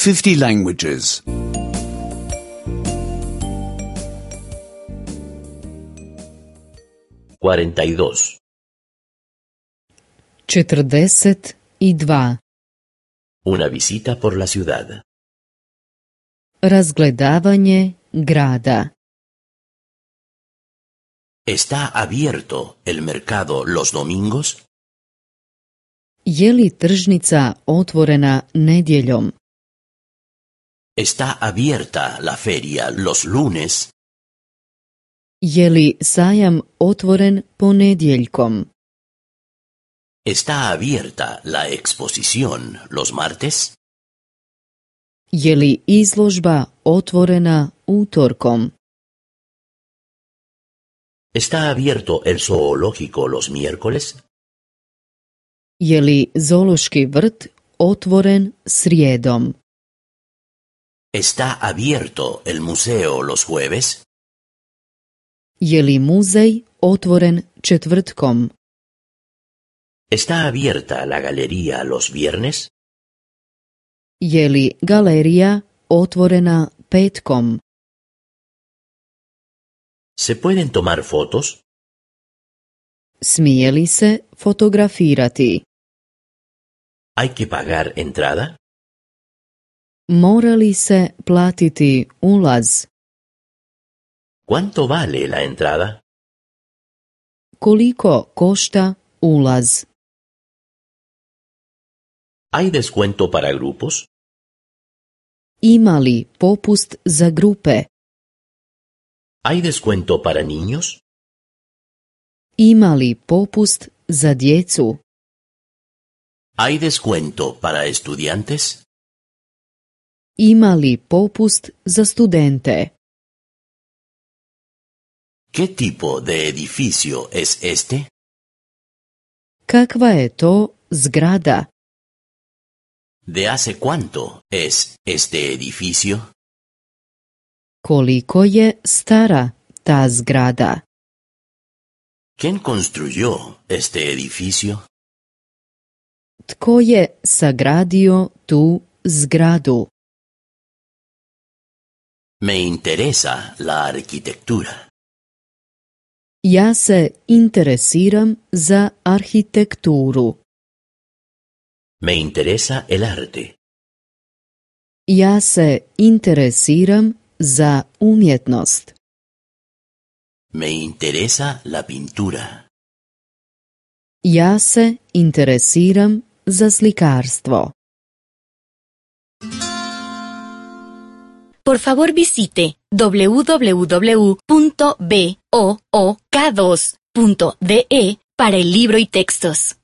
50 languages. 42. 42. Una visita por la ciudad. Razgledavanje grada. ¿Está abierto el mercado los domingos? Je li tržnica otvorena nedjeljom? ¿Está abierta la feria los lunes? Je li sajam otvoren ponedjeljkom? ¿Está abierta la exposición los martes? Je li izložba otvorena utorkom? ¿Está abierto el zoológico los miércoles? Je li zoološki vrt otvoren srijedom? ¿Está abierto el museo los jueves? Je li muzej otvoren četvrtkom? ¿Está abierta la galería los viernes? Je li galerija otvorena petkom? ¿Se pueden tomar fotos? Smije li se fotografirati? ¿Hay que pagar entrada? Mora li se platiti ulaz? ¿Cuánto vale la entrada? Koliko košta ulaz? ¿Hay descuento para grupos? Ima li popust za grupe? ¿Hay descuento para niños? Ima li popust za djecu? ¿Hay descuento para estudiantes? Ima li popust za studente? ¿Qué tipo de edificio es este? Kakva je to zgrada? ¿De hace cuánto es este edificio? Koliko je stara ta zgrada? ¿Quién construyó este edificio? Tko je sagradio tu zgradu? Me interesa la arquitectura. Ja se interesiram za arhitekturu. Me interesa el arte. Ja se interesiram za umjetnost. Me interesa la pintura. Ja se interesiram za slikarstvo. Por favor visite www.book2.de para el libro y textos.